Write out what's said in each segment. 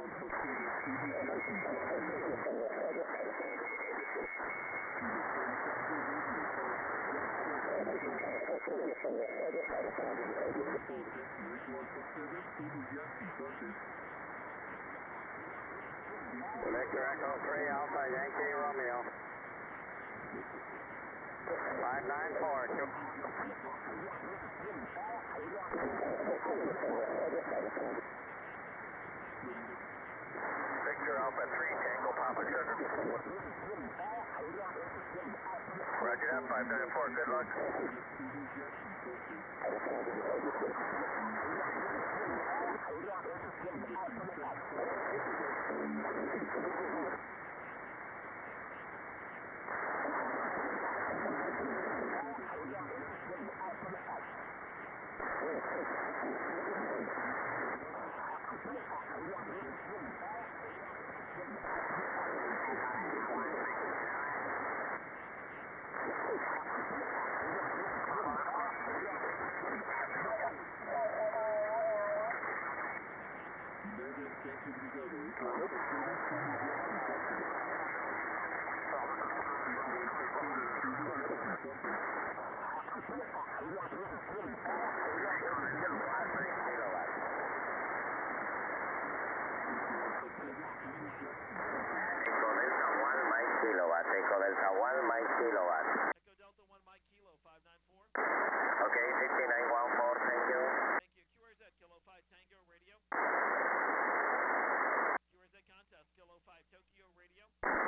Victor Echo 3 Alpha Yankee Romeo. 594. Victor Alpha 3 Tango Papa Sugar. Roger that, 594, good luck. Echo Delta 1 Mike Kilowatt. Echo Delta 1 Mike Kilo 594. Okay, 6914, thank you. Thank you. QRZ Kilo 5 Tango Radio. QRZ contest Kilo 5 Tokyo Radio.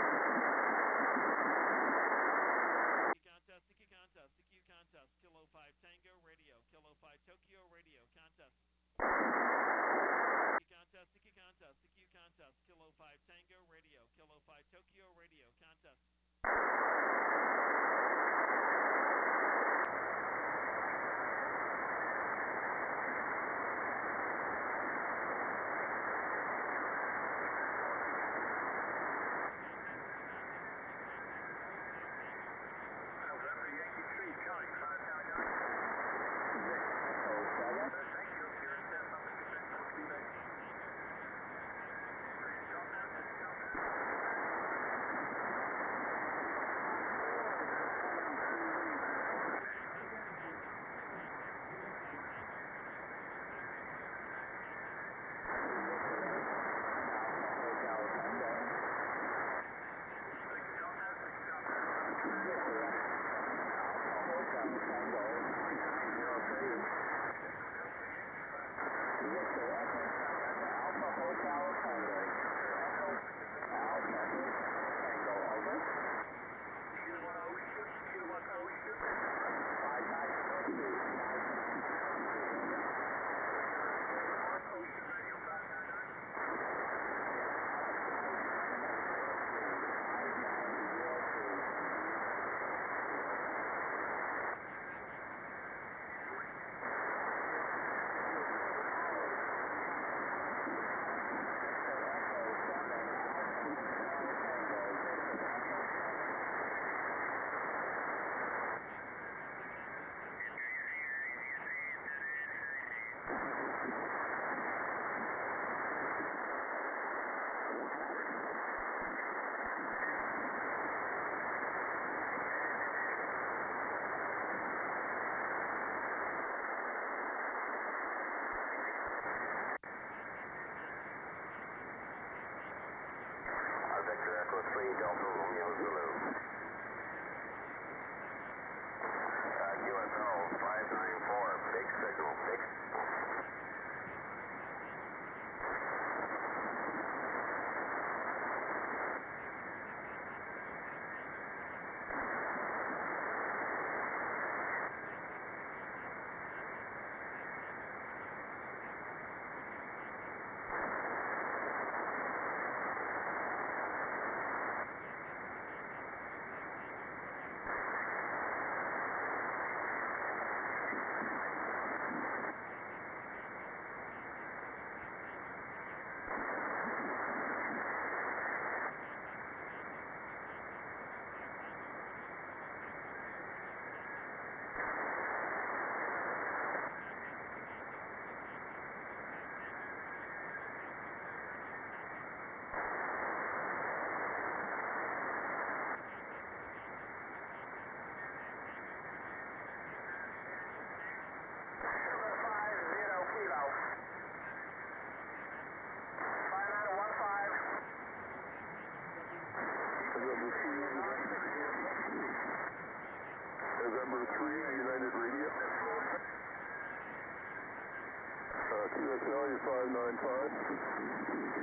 CQ contest CQ contest Kilo 5 Tango Radio. Kilo 5 Tokyo Radio contest. CQ contest Kilo 5 Tango Radio. Kilo 5 Tokyo Radio contest. Victor Echo 3 Delta Romeo Zulu. USO 594, big signal, big. November 3, United Radio. QSL 595.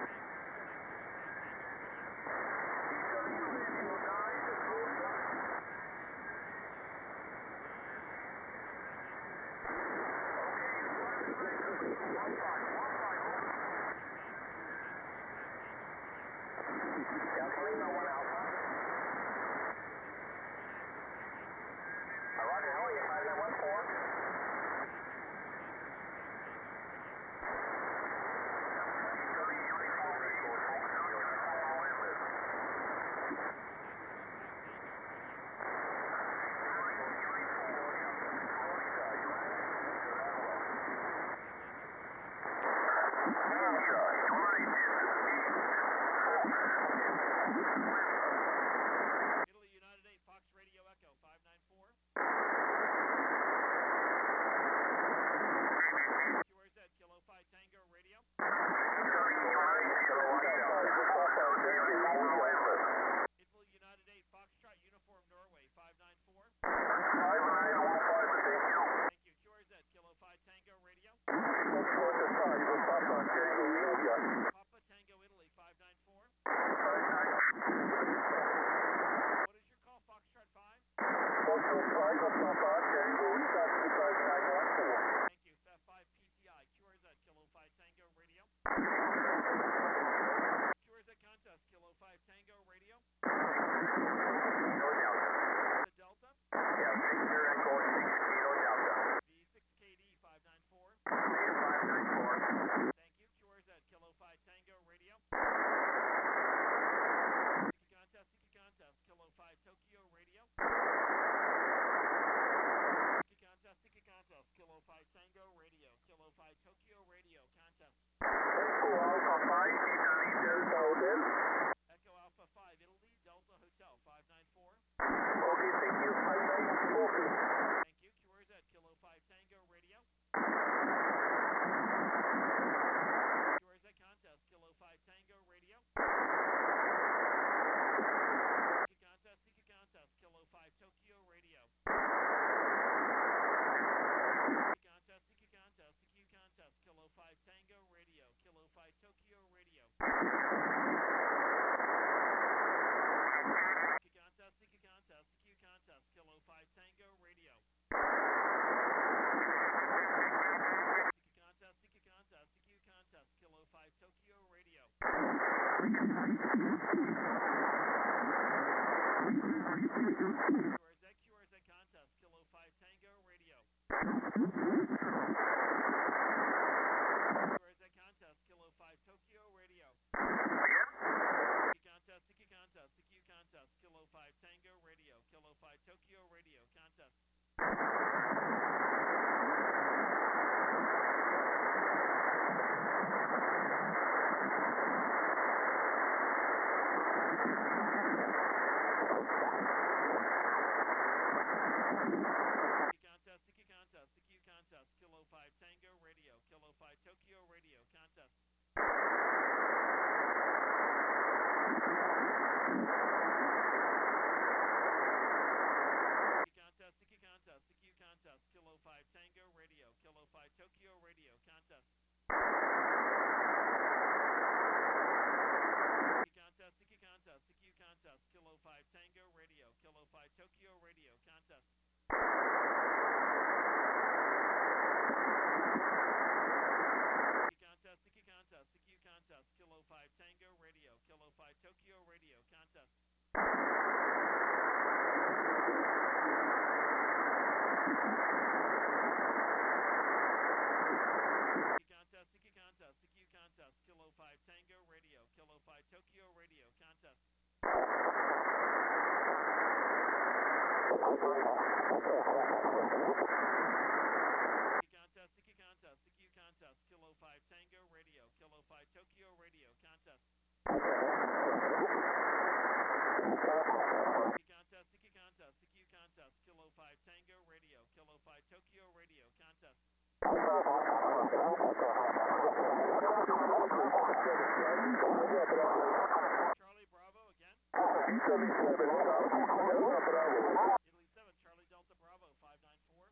Charlie Bravo again. Italy 7, Charlie Delta Bravo. Italy 7, Charlie Delta Bravo, 594.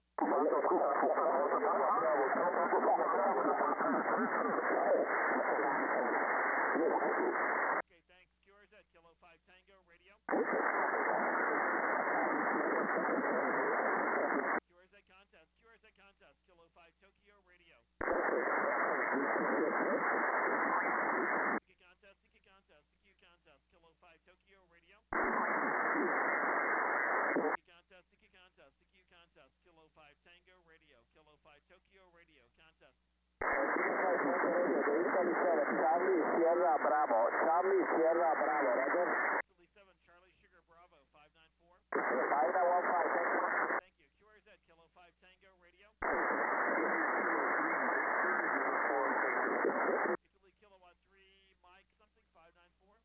Okay, thanks. QRZ, Kilo 5 Tango, radio. QRZ contest, Kilo 5 Tokyo, radio. Siki contest, CQ contest, Kilo 5 Tokyo, radio. Siki contest, CQ contest, Kilo 5 Tango, radio. Kilo 5 Tokyo, radio, contest. Charlie Sierra Bravo, Roger. Italy 7, Charlie Sugar Bravo, 594. 515, Thank you. QRZ, Kilo 5 Tango, radio. Italy Kilowatt 3, Mike something, 594.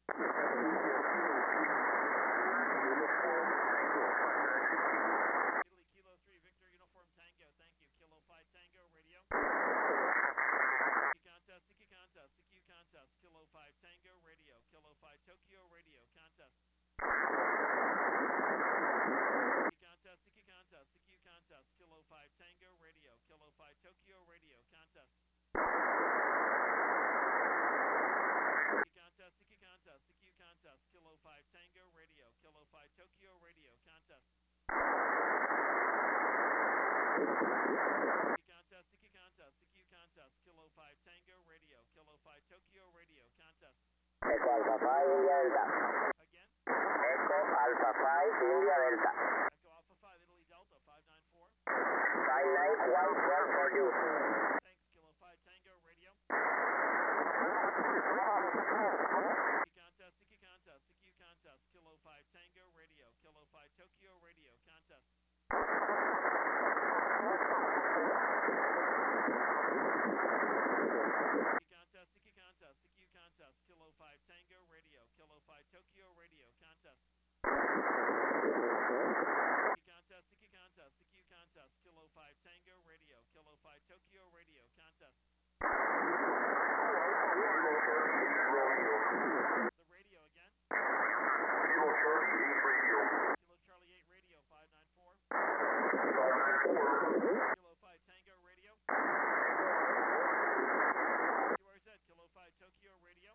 Italy Kilo 3, Victor Uniform Tango, thank you. Kilo 5 Tango, radio. Siki contest, CQ contest, Kilo 5 Tango, radio. Kilo 5 Tokyo, radio, contest. Siki contest, CQ contest, Kilo 5 Tango, radio. Kilo 5 Tokyo, radio, contest. Siki contest, CQ contest, Kilo 5 Tango, radio. Kilo 5 Tokyo, radio, contest. Siki contest, CQ contest, Kilo 5 Tango, radio. Kilo 5 Tokyo, radio, contest. Echo Alpha 5 India Delta. Again. Echo Alpha 5 India Delta. Echo Alpha 5 Italy Delta, 594. 5914 for you. Thanks, Kilo 5 Tango, radio. Siki contest, CQ contest, Kilo 5 Tango, radio. Kilo 5 Tokyo, radio, contest. Siki contest, CQ contest, Kilo 5 Tango, radio. Kilo 5 Tokyo, radio, contest. Siki contest, CQ contest, Kilo 5 Tango, radio. Kilo 5 Tokyo, radio, contest. The radio again. Kilo Charlie 8 radio. Kilo Charlie 8 radio, 594. 594. Kilo 5 Tango, radio. QRZ, Kilo 5 Tokyo, radio.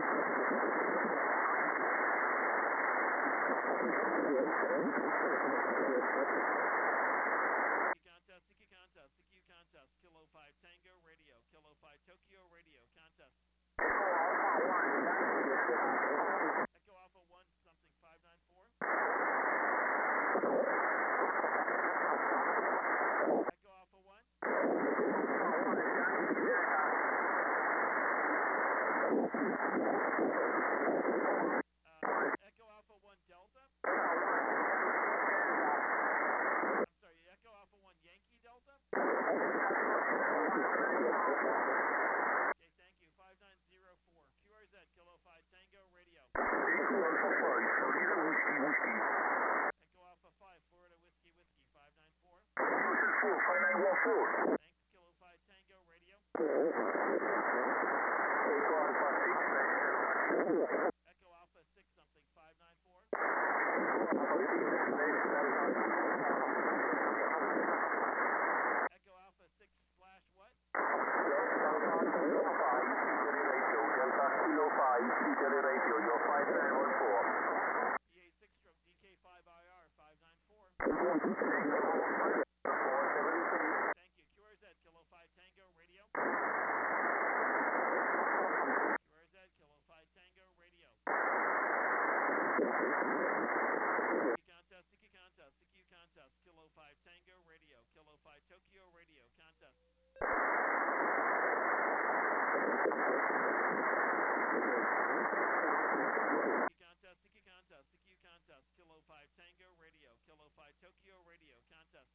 Siki contest, CQ contest, Kilo 5 Tango, radio. Kilo 5 Tokyo, radio, contest. Echo Alpha 1 something, 594. Echo Alpha 1. Echo Alpha 1 Delta. I'm sorry, Echo Alpha 1 Yankee Delta. Okay, thank you. 5904. QRZ, Kilo 5 Tango, radio. Echo Alpha 5, Florida Whiskey Whiskey. Echo Alpha 5, Florida Whiskey Whiskey, 594. 5914. Thanks, Kilo 5 Tango, radio. Echo Alpha 6, Echo Alpha 6 something, 594. Echo Alpha 6 slash what? Delta Kilo 5, Italy radio, your 5914. DA6 stroke DK5IR, 594. Thank you. QRZ, Kilo 5 Tango, radio. QRZ, Kilo 5 Tango, radio. Siki contest, CQ contest, Kilo 5 Tango, radio. Kilo 5 Tokyo, radio, contest. Siki contest, CQ contest, Kilo 5 Tango, radio. Kilo 5 Tokyo, radio, contest.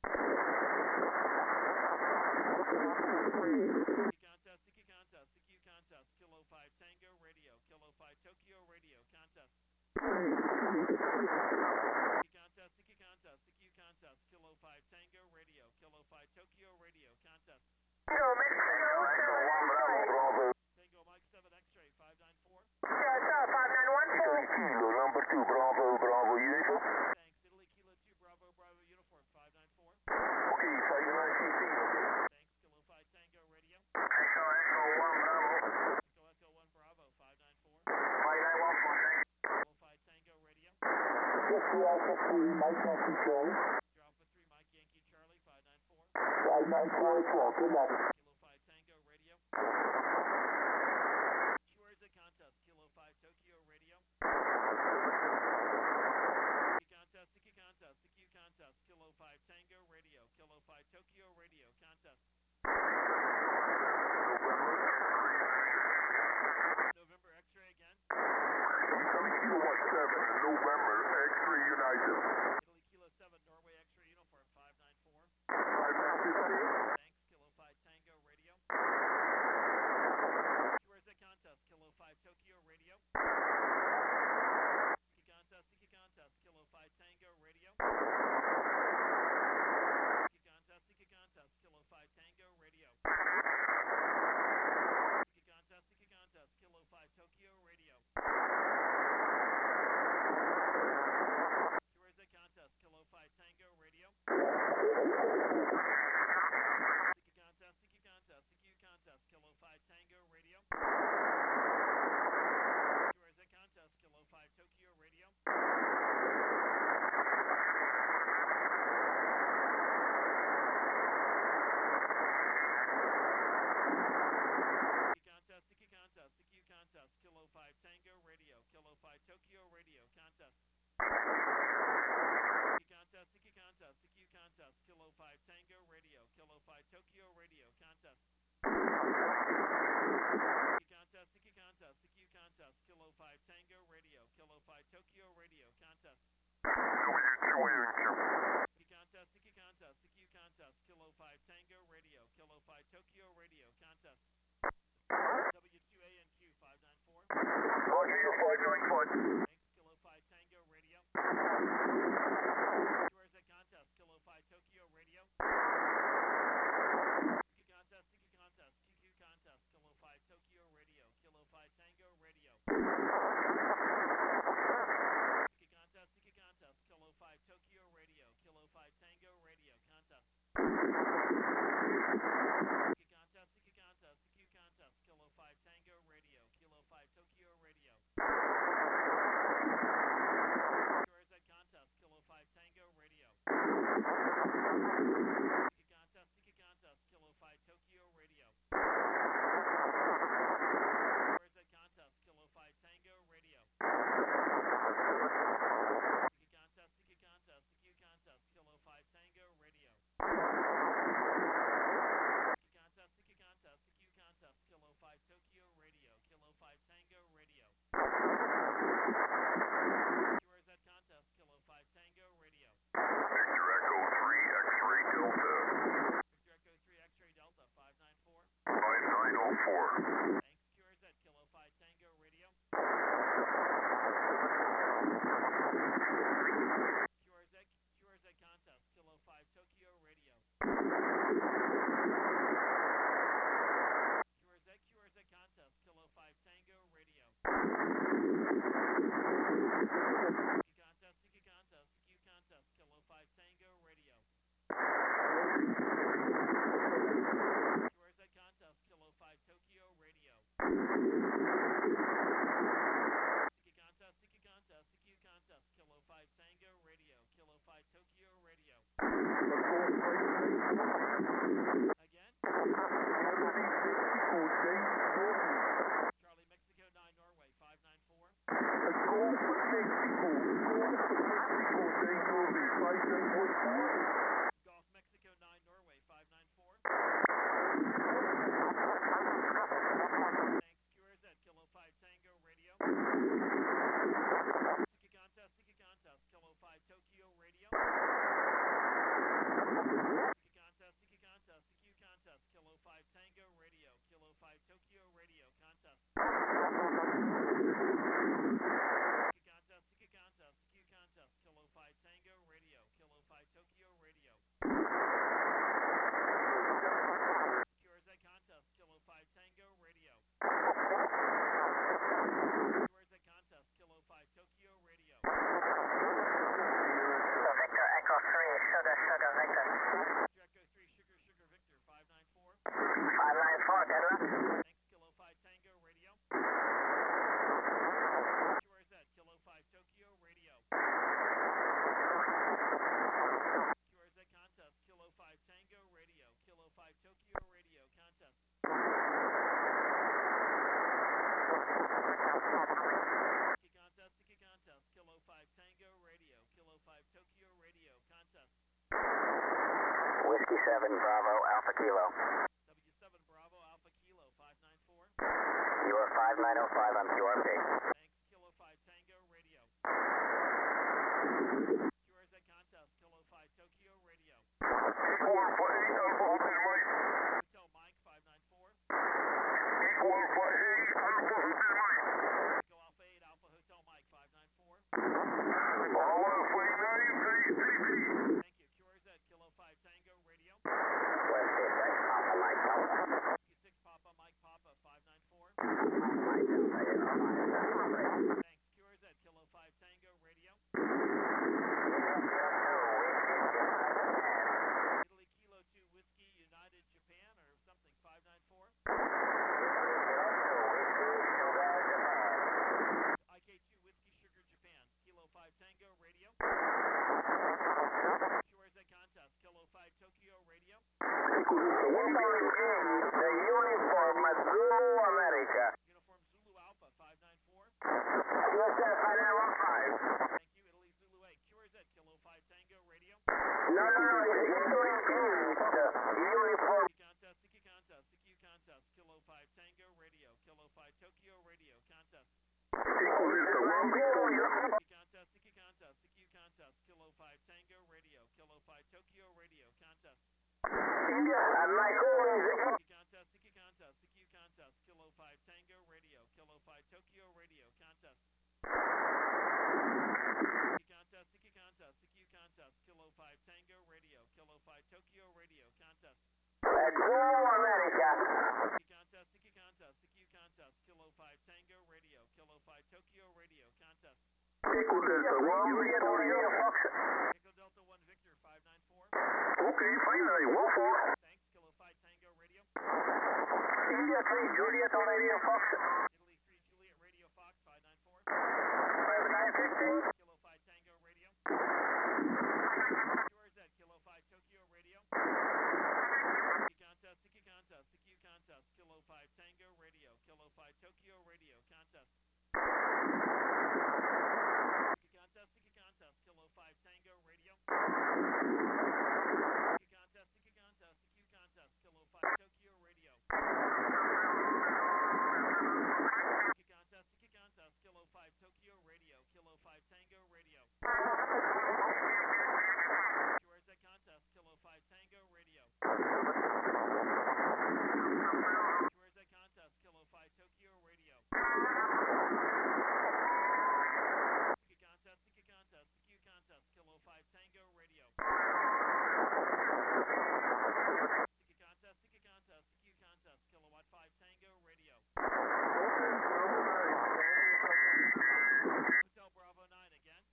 Siki contest, CQ contest, Kilo 5 Tango, radio. Kilo 5 Tokyo, radio, contest. Siki contest, CQ contest, Kilo 5 Tango, radio. Kilo 5 Tokyo, radio, contest. Echo 1 Bravo, Bravo. Tango Mike 7 X-ray, 594. Kilo number 2 Bravo, Bravo uniform. Thanks. Italy Kilo 2 Bravo, Bravo uniform 594. Okay, 5915, okay. Thanks. Kilo 5 Tango radio. Echo, Echo 1 Bravo. Echo Echo 1 Bravo 594. 5914, thank you. Kilo 5 Tango radio. 50 Alpha 3, Mike Yankee Charlie. Alpha 3 Mike Yankee Charlie 594. 594 as well, good luck. Kilo 5 Tango radio. Where's the contest? Kilo 5 Tokyo radio. Sticky contest, sticky contest. Kilo 5 Tango radio. Kilo 5 Tokyo radio contest. November X-ray again. Italy Kilo 17, November, X-ray United. Italy Kilo 7 Norway X-ray uniform 594. 5915. Thanks. Kilo 5 Tango radio. Where's the contest? Kilo 5 Tokyo radio. Sticky contest, sticky contest. Kilo 5 Tango radio. Sticky contest, sticky contest. Kilo 5 Tango radio. Sticky contest, sticky contest. Kilo 5 Tokyo radio. Where's the contest? Kilo 5 Tango radio. Sticky contest, sticky contest. Sticky contest. Kilo 5 Tango radio. Where's the contest? Kilo 5 Tokyo radio. Sticky contest, sticky contest. Kilo 5 Tango radio. Kilo 5 Tokyo radio contest. Sticky contest, sticky contest. Sticky contest. Kilo 5 Tango radio. Kilo 5 Tokyo radio contest. Sticky contest, sticky contest. Sticky contest. Kilo 5 Tango radio. Kilo 5 Tokyo radio contest. Sticky contest, sticky contest. Sticky contest. Kilo 5 Tango radio. Kilo 5 Tokyo radio contest. W2ANQ 594. Roger, your 595. Thanks. Kilo 5 Tango radio. Where's the contest? Kilo 5 Tokyo radio. Sticky contest, sticky contest. QQ contest. Kilo 5 Tokyo radio. Kilo 5 Tango radio. Sticky contest, sticky contest. Kilo 5 Tokyo radio. Kilo 5 Tango radio contest. Sticky contest, sticky contest. Sticky contest. Kilo 5 Tango radio. Kilo 5 Tokyo radio. Where's that contest? Kilo 5 Tango radio. Sticky contest, sticky contest. Kilo 5 Tokyo radio. Where's that contest? Kilo 5 Tango radio. Sticky contest, sticky contest. Sticky contest. Kilo 5 Tango radio. Sticky contest, sticky contest. Sticky contest. Kilo 5 Tokyo radio. Kilo 5 Tango radio. Where's that contest? Kilo 5 Tango radio. Victor Echo 3, X-ray Delta. Victor Echo 3 X-ray Delta 594. 5904. Thanks. QRZ Kilo 5 Tango radio. QRZ contest Kilo 5 Tokyo radio. QRZ contest Kilo 5 Tango radio. Sticky contest, sticky contest. Sticky contest Kilo 5 Tango radio. QRZ contest Kilo 5 Tokyo radio. Sticky contest, sticky contest. Sticky contest Kilo 5 Tango radio. Kilo 5 Tokyo radio. Again? Charlie Mexico 9 Norway 594. Golf Mexico 9 Norway 594. Thanks. QRZ Kilo 5 Tango radio. Sticky contest, sticky contest. Kilo 5 Tokyo radio. Sticky contest, sticky contest. Sticky contest. Kilo 5 Tango radio. Kilo 5 Tokyo radio contest. Sticky contest, sticky contest. Sticky contest. Kilo 5 Tango radio. Kilo 5 Tokyo radio. Whiskey 7 Bravo Alpha Kilo. W7 Bravo Alpha Kilo 594. You are 5905 on QRP. Thanks, Kilo 5 Tango Radio. QRZ contest, Kilo 5 Tokyo Radio. Equal for 8 Alpha Hotel Mike. Hotel Mike 594. Equal for 8 Alpha Hotel Mike. Go Alpha 8 Alpha Hotel Mike 594. All Alpha 9, TP. Thank you, QRZ Kilo 5 Tango Radio. Whiskey 6 Papa Mike Papa. Whiskey 6 Papa Mike Papa 594. Mike Delta, you know, Mike. Thanks, QRZ Kilo 5 Tango Radio. Italy Kilo 2 Whiskey United Japan or something 594. IK2 Whiskey Sugar Japan, Kilo 5 Tango Radio. QRZ contest, Kilo 5 Tokyo Radio. The uniform Zulu America. Uniform Zulu Alpha 594. QSF 5915. Thank you, Italy Zulu 8. QRZ Kilo 5 Tango Radio. No, it's uniform. Sticky contest, CQ contest, Kilo 5 Tango Radio, Kilo 5 Tokyo Radio contest. Equal is the 1 Victoria. Sticky contest, CQ contest, Kilo 5 Tango Radio, Kilo 5 Tokyo Radio contest. India, and my call is Sticky contest, CQ contest, Kilo 5 Tango Radio, Kilo 5 Tokyo Radio contest. Sticky contest, CQ contest, Kilo 5 Tango Radio, Kilo 5 Tokyo Radio contest. Zulu America. Sticky contest, CQ contest, Kilo 5 Tango Radio, Kilo 5 Tokyo Radio contest. Equal is the 1 Victoria. Echo Delta 1 Victor 594. Okay, 5914. Thanks, Kilo 5 Tango Radio. India 3 Juliet on Radio Fox. Italy 3 Juliet Radio Fox 594. 5915. Kilo 5 Tango Radio. QRZ Kilo 5 Tokyo Radio. Sticky contest, CQ contest, Kilo 5 Tango Radio, Kilo 5 Tokyo Radio contest. Sticky contest, Kilo 5 Tango Radio. Sticky contest, CQ contest, Kilo 5 Tokyo Radio. Sticky contest, Kilo 5 Tokyo Radio, Kilo 5 Tango Radio. QRZ contest, Kilo 5 Tango Radio. QRZ contest, Kilo 5 Tokyo Radio. Sticky contest, CQ contest, Kilo 5 Tango Radio. Sticky contest, CQ contest, Kilowatt 5 Tango Radio. Hotel Bravo 9 again.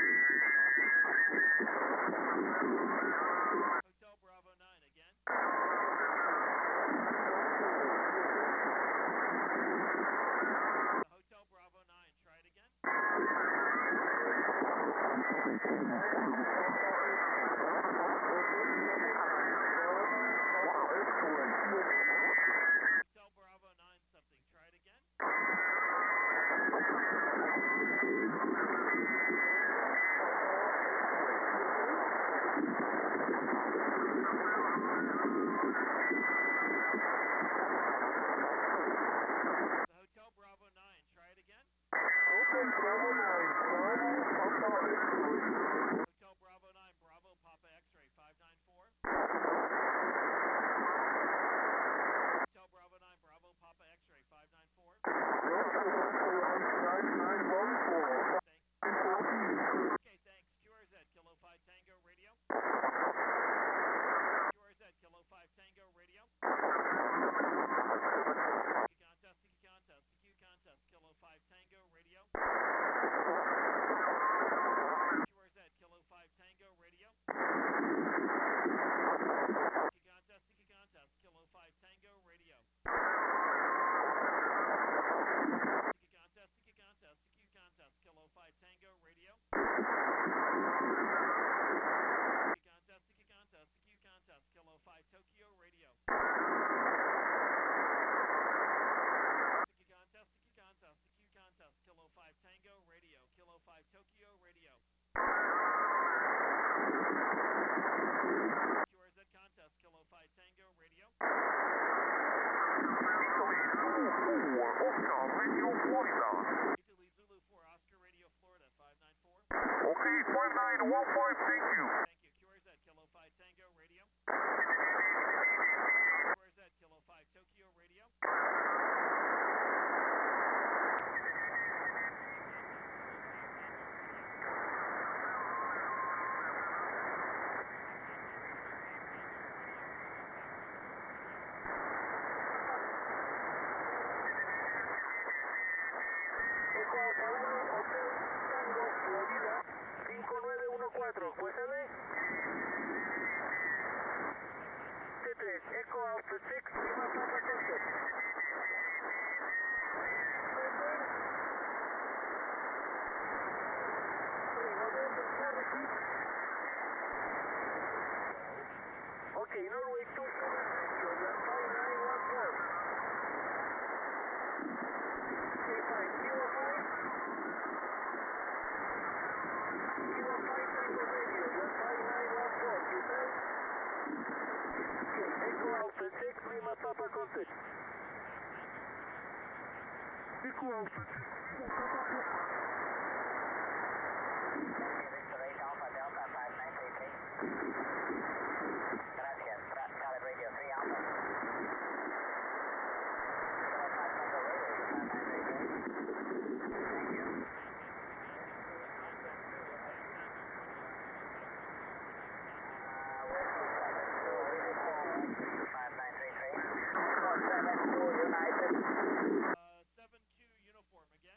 Hotel Bravo 9 again. Hotel Bravo 9, try it again. Hotel Bravo 9 something, try it again. The Hotel Bravo 9, try it again. Hotel Bravo 9, Bravo Papa X-ray 594. Hotel Bravo 9, Bravo Papa X-ray 594. Thanks. Okay, thanks. QRZ Kilo 5 Tango Radio. QRZ Kilo 5 Tango Radio. Sticky contest, CQ contest, Kilo 5 Tango Radio. QRZ Kilo 5 Tango Radio. Sticky contest, Kilo 5 Tango Radio. Sticky contest, CQ contest, Kilo 5 Tango Radio. Sticky contest, CQ contest, Kilo 5 Tokyo Radio. Sticky contest, CQ contest, Kilo 5 Tango Radio, Kilo 5 Tokyo Radio. QRZ contest. thank you. Thank you. QRZ, Kilo 5 Tango Radio. QRZ, Kilo 5 Tokyo Radio. Echo Alpha 6, Lima Papa Concept. Okay, Norway 2, you're 5914. Okay, fine, Kilo 5. Kilo 5 Tango Radio, you're 5914, you said? Echo Alpha 6, Lima Papa Concept. Echo Alpha 6. Victor 8 Alpha Delta 5933. Gracias. Charlie Radio 3 Alpha. Uniform again.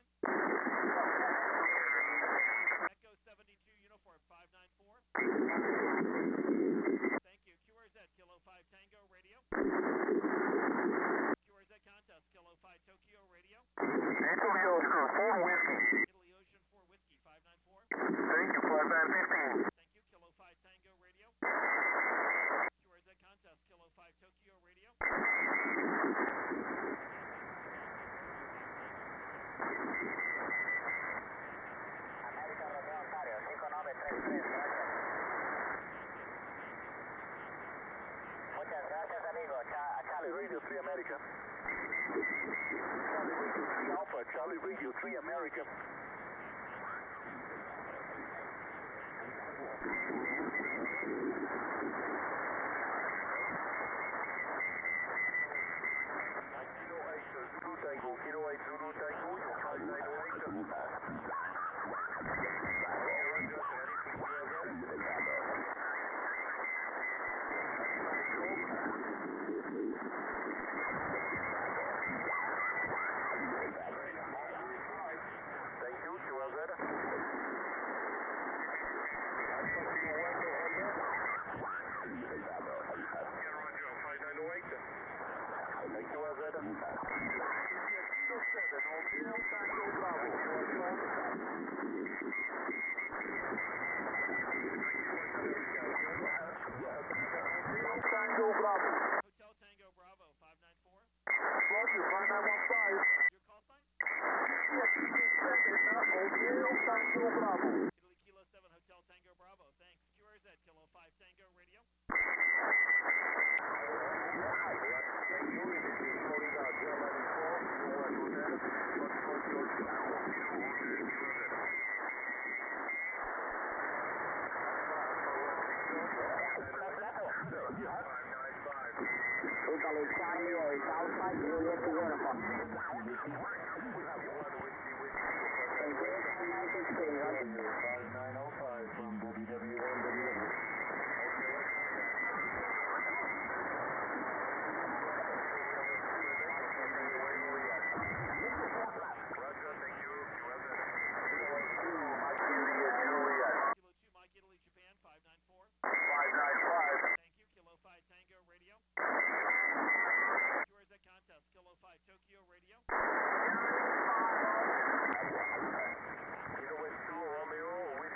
Echo 72 Uniform 594. Thank you. QRZ Kilo 5 Tango Radio. QRZ Contest Kilo 5 Tokyo Radio. Italy Oscar 4 Whiskey. Italy Ocean 4 Whiskey 594. Thank you, 5915. Thank you. Kilo 5 Tango Radio. QRZ Contest Kilo 5 Tokyo Radio. América Romeo Ontario 5933, gracias. Muchas gracias, amigo. Charlie Radio 3 America. Charlie Radio 3 Alpha, Charlie Radio 3 America. Kilo 8 Zulu Tango, Hotel Tango Bravo 594. Roger, 5915. Your call sign? Italy Kilo 7 Hotel Tango Bravo. Thanks. QRZ Kilo 5 Tango Radio. Italy Charlie 8 Alpha Juliet Uniform. Kilo 2 Mike Italy Japan 594. 595. Thank you. Kilo 5 Tango Radio. QRZ Contest Kilo 5 Tokyo Radio. Kilo 2 Romeo,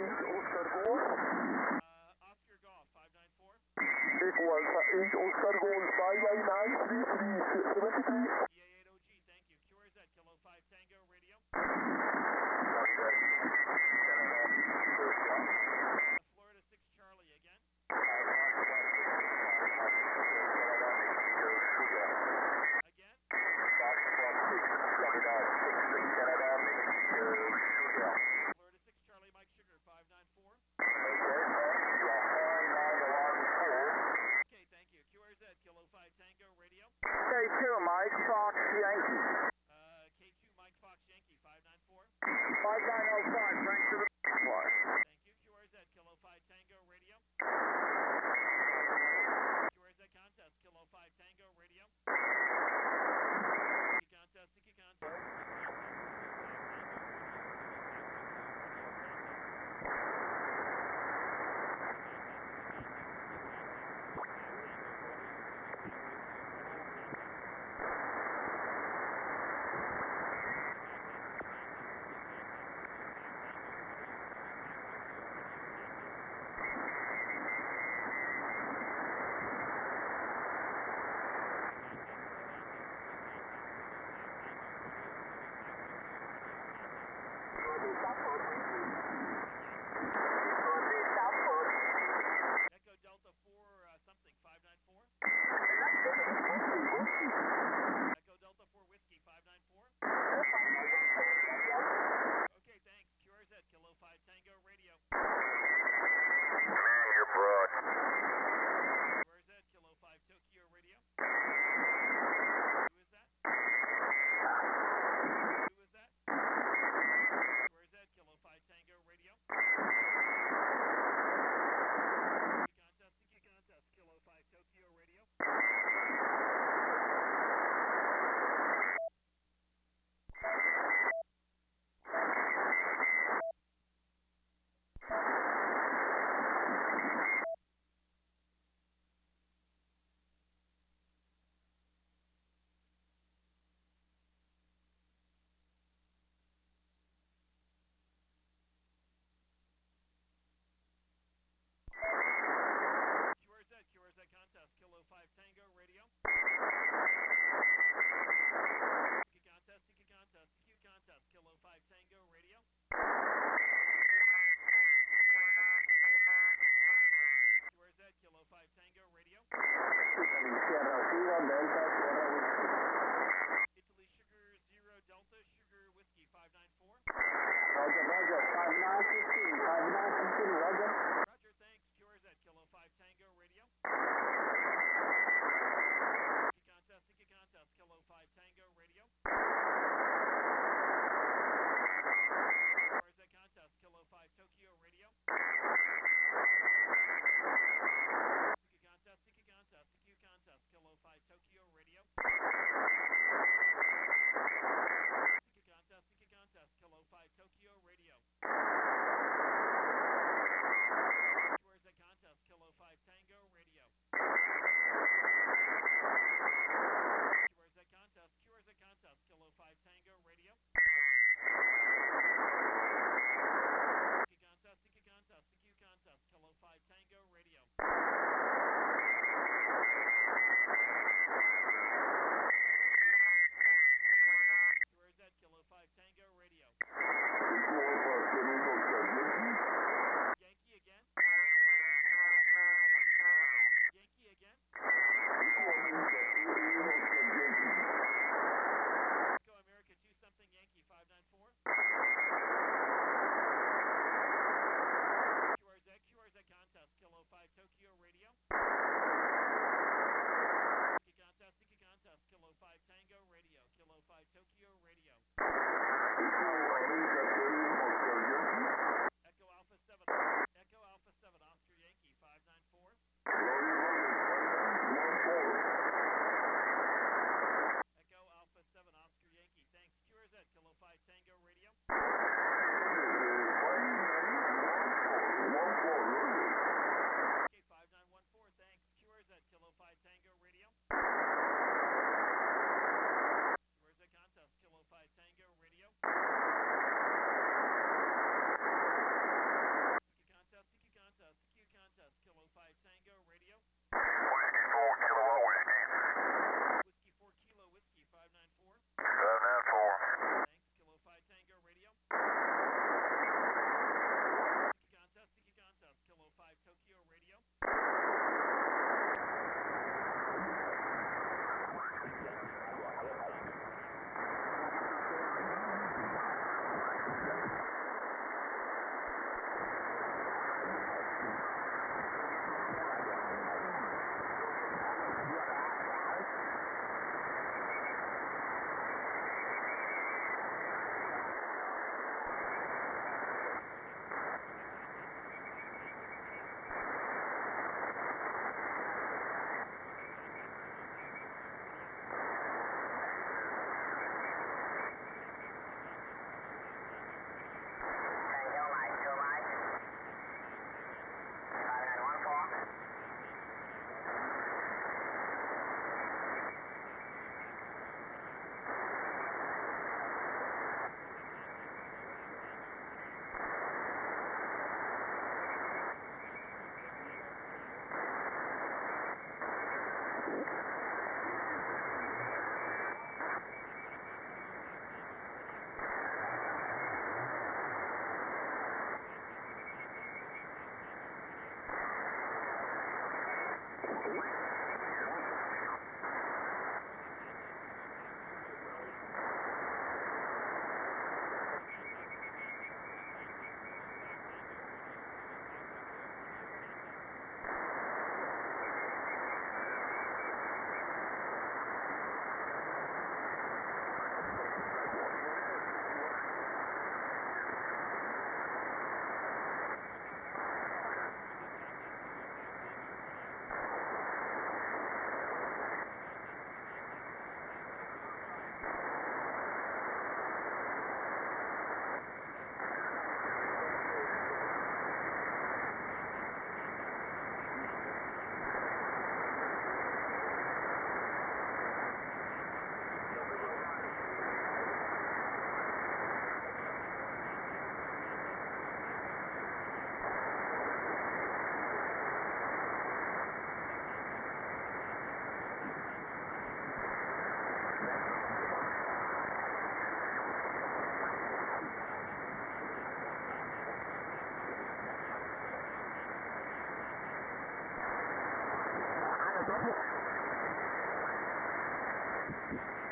Oscar Golf. Oscar Golf, 594. Equal 8 Oscar Golf 5993373. EA8OG, thank you. QRZ, Kilo 5 Tango, radio. Florida 6 Charlie again. Again. Florida 6 Charlie Mike Sugar, 594. Okay, thank you. QRZ, Kilo 5 Tango, radio. K2 Mike Fox Yankee. K2 Mike Fox Yankee, 594. 5905, thanks for the fly. Thank you. QRZ, Kilo 5 Tango, radio. QRZ contest, Kilo 5 Tango, radio. Sticky contest, sticky contest, sticky contest, Kilo 5 Tango, radio.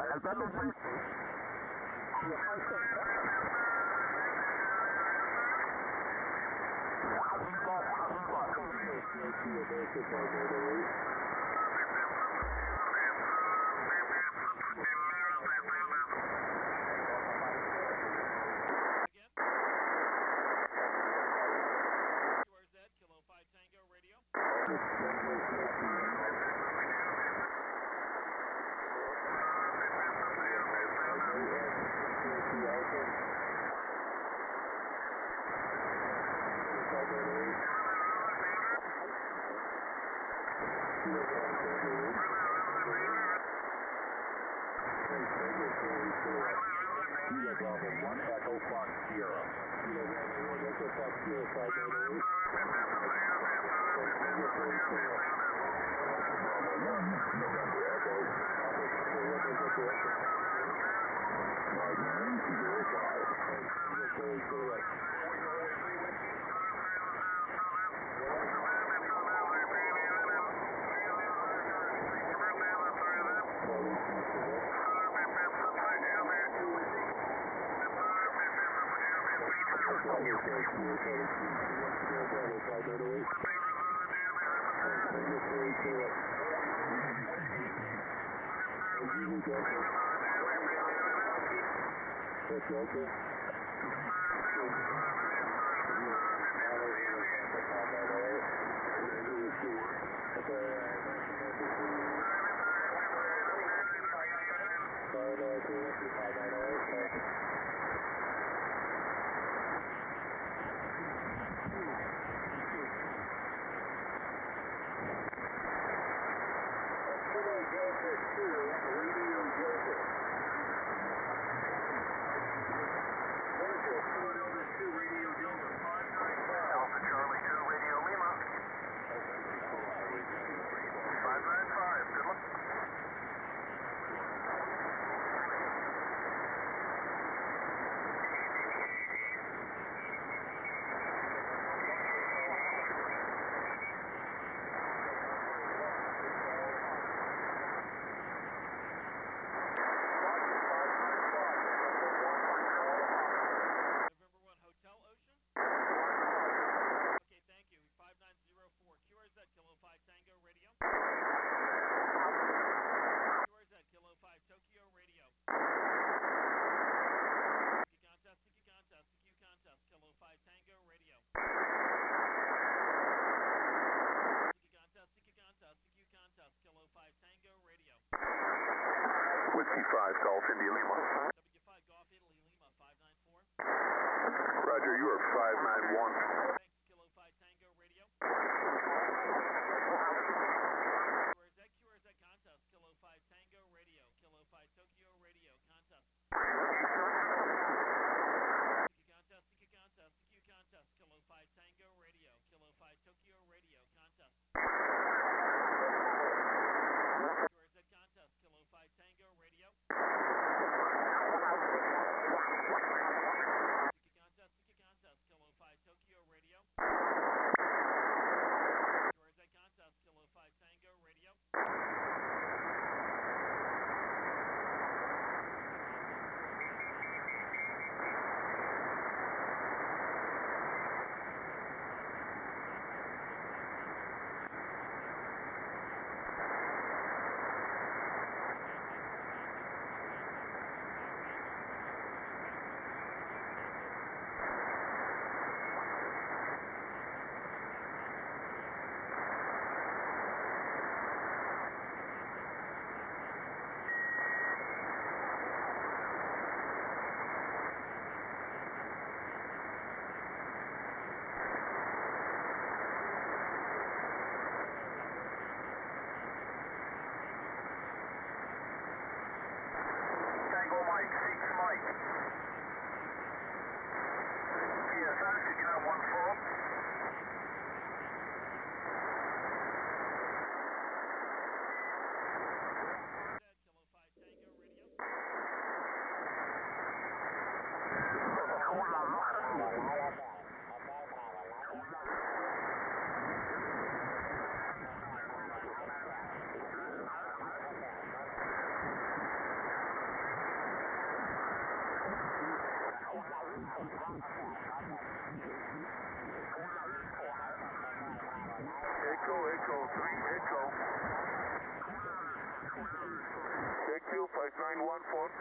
Whiskey 5, Golf India Lima. W5 Golf Italy Lima 594. Roger, you are 591. Thanks, Kilo 5 Tango Radio. QRZ contest, Kilo 5 Tango Radio, Kilo 5 Tokyo Radio contest. CQ contest, Kilo 5 Tango Radio, Kilo 5 Tokyo Radio contest. QRZ contest, Kilo 5 Tango Radio. CQ contest, Kilo 5 Tokyo Radio. QRZ contest, Kilo 5 Tango Radio. Echo, Echo, 3 Echo. Echo 5914.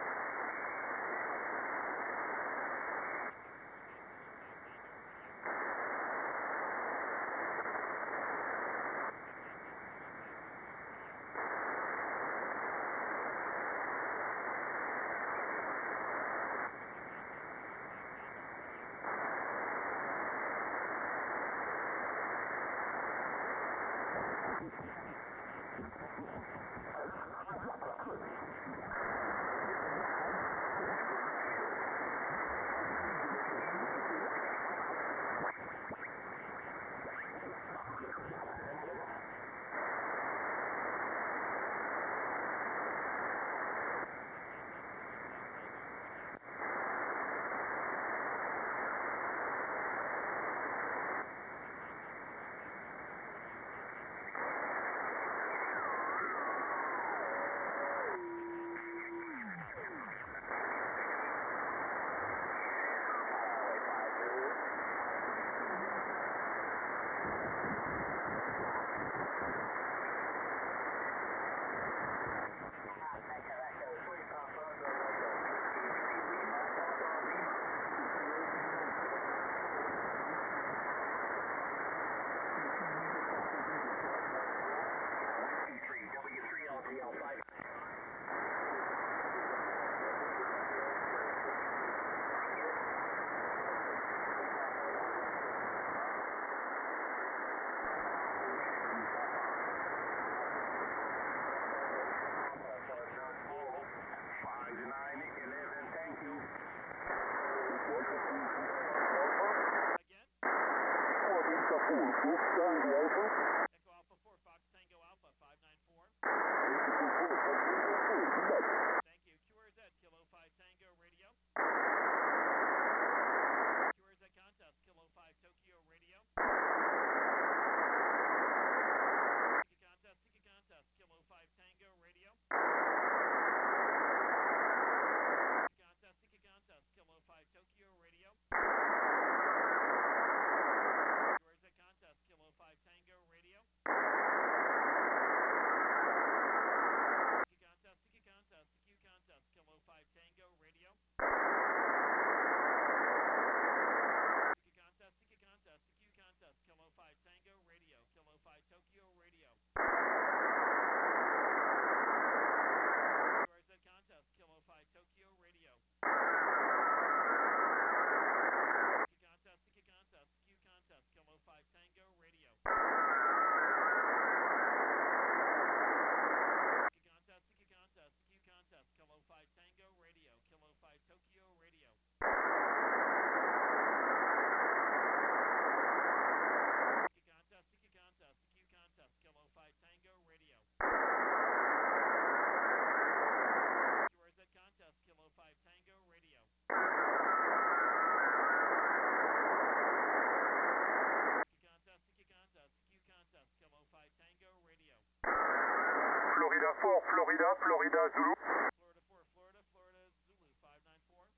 Florida 4, Florida, Florida, Zulu. Florida 4, Florida, Florida, Zulu 594.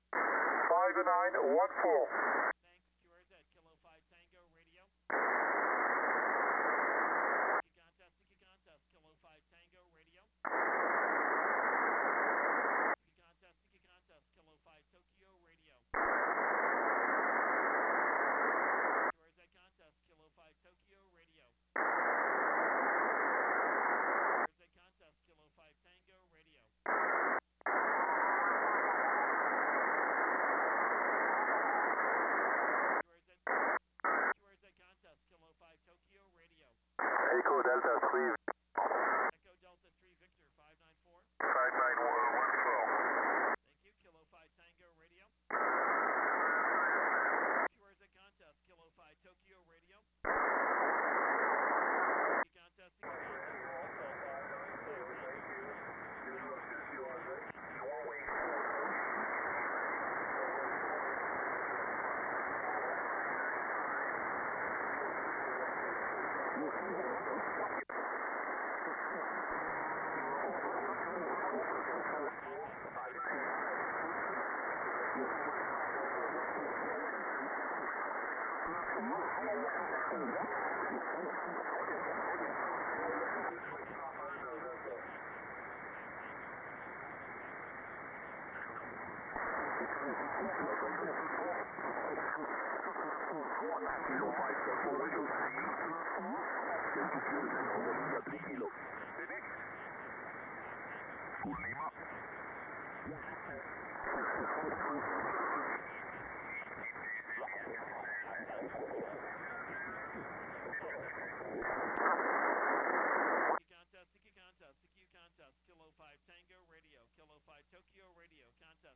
5914. Thanks, QRZ, Kilo 5 Tango Radio. Sticky contest, Kilo 5 Tango Radio. Sticky contest, Kilo 5 Tokyo Radio. QRZ contest, Kilo 5 Tokyo Radio. QRZ contest, Kilo 5 Tango Radio. QRZ contest, Kilo 5 Tokyo Radio. Echo Delta 3. Echo Delta 3 Victor 594. 5914. Thank you, Kilo 5 Tango Radio. QRZ contest, Kilo 5 Tokyo Radio. Sticky contest, Kilo 5 Tango Radio. Kilo 5 Tango Radio, Kilo 5 Tokyo Radio, contest.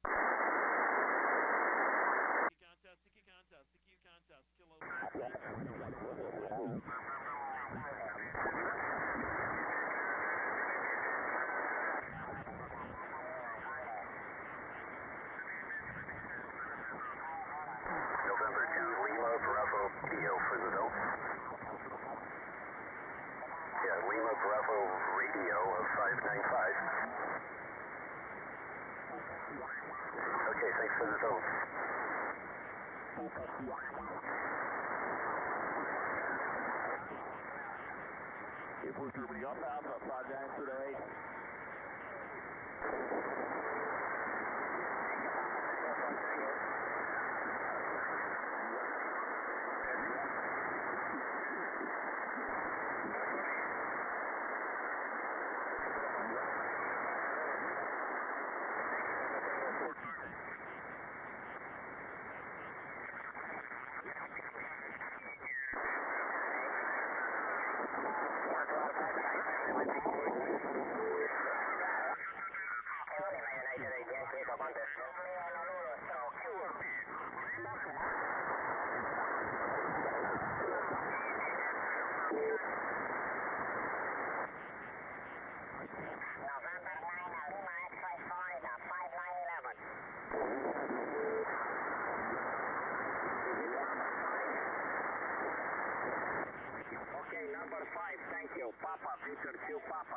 Sticky contest, Kilo 5 Tango Radio, Kilo 5 Tokyo November 2 Lima Bravo PO for the note. Yeah, Lima Bravo radio of 595. Okay, thanks for the zone. Up Alpha, 59208. Number 5, thank you. Papa, Victor Q, Papa.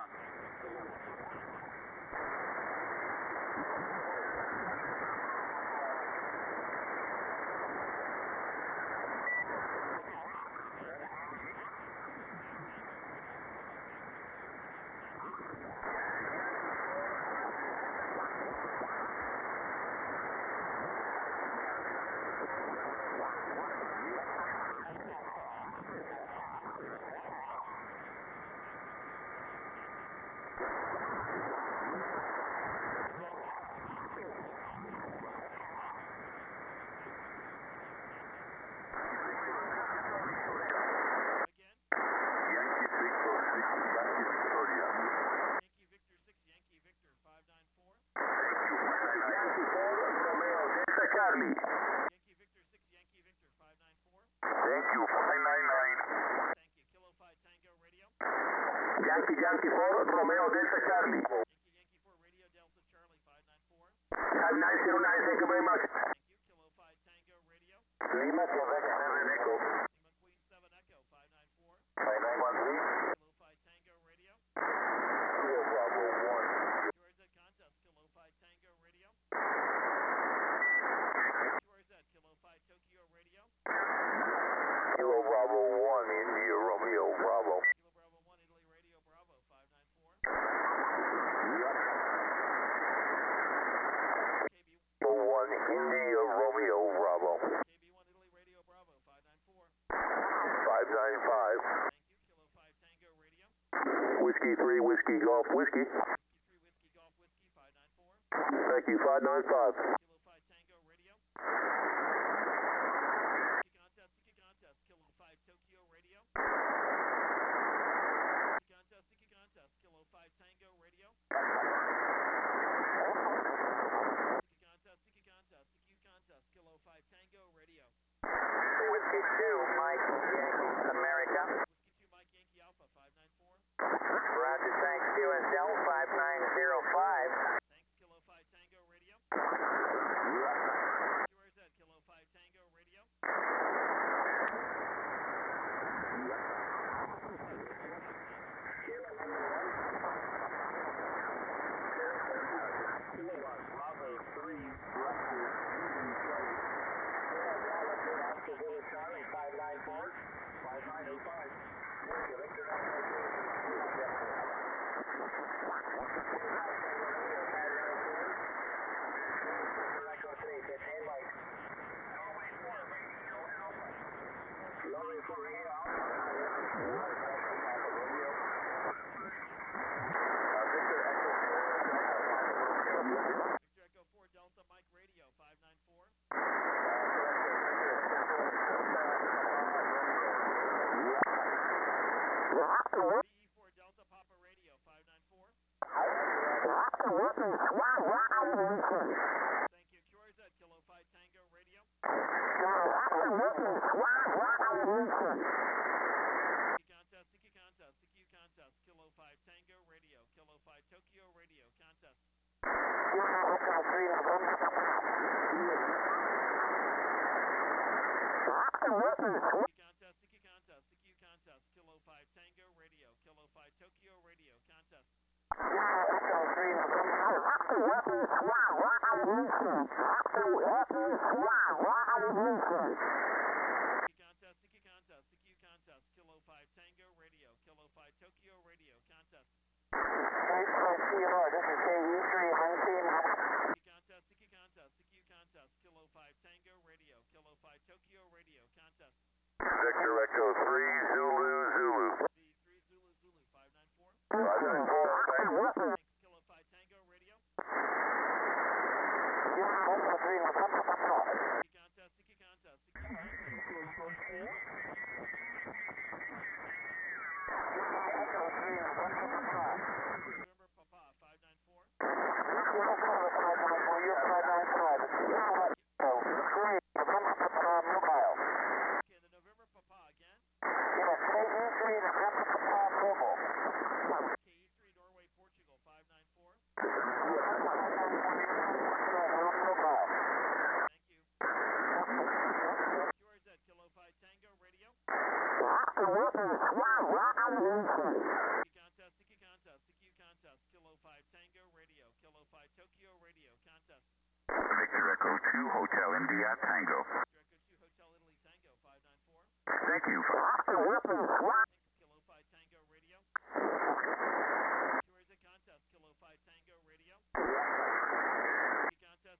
Yankee 4, Romeo Delta Charlie. Yankee 4 Radio Delta Charlie 594. 5909, thank you very much. Thank you. Kilo 5 Tango Radio. Lima, Quebec 7 Echo. Lima Queen 7 Echo 594. 5913. Kilo 5 Tango Radio. Kilo Bravo 1. QRZ contest. Kilo 5 Tango Radio. QRZ Kilo 5 Tokyo Radio. Kilo Bravo 1, India Romeo Bravo. Kilo Bravo 1 Italy Radio Bravo 594. KB 1 India Romeo Bravo. KB1 Italy Radio Bravo 594. 595. Thank you. Kilo 5 Tango Radio. Whiskey 3, Whiskey Golf Whiskey. Whiskey 3 Whiskey Golf Whiskey 594. Thank you, 595. Kilo 5 Tango Radio. Sticky contest. Kilo 5 Tokyo Radio. Sticky contest. Kilo 5 Tango Radio. Sticky contest. Kilo 5 Tango Radio. Whiskey 2, Mike Yankee America. Whiskey 2 Mike Yankee Alpha 594. Roger, thanks. QSL 5905. Thanks. Kilo 5 Tango Radio. VE4 Delta Papa Radio 594. Thank you. QRZ Kilo 5 Tango Radio. CQ contest, CQ contest, Kilo 5 Tango Radio, Kilo 5 Tokyo Radio, contest. CQ contest, Kilo 5 Tango Radio, Kilo 5 Tokyo Radio, contest. CQ contest, Kilo 5 Tango Radio, Kilo 5 Tokyo Radio, contest. CQ contest, Kilo 5 Tango Radio, Kilo 5 Tokyo Radio, contest. Victor Echo 3 Zulu Zulu. V3 Zulu Zulu 594. 594. Thanks, Kilo 5 Tango Radio. November Papa 594. Okay, the November Papa again. KE3 Norway Portugal 594. Thank you. QRZ Kilo 5 Tango Radio. CQ contest, Kilo 5 Tango Radio, Kilo 5 Tokyo Radio, contest. Victor Echo 2 Hotel India Tango. Draco 2 Hotel Italy Tango 594. Thank you. Thanks, Kilo 5 Tango Radio. QRZ contest, Kilo 5 Tango Radio. CQ contest,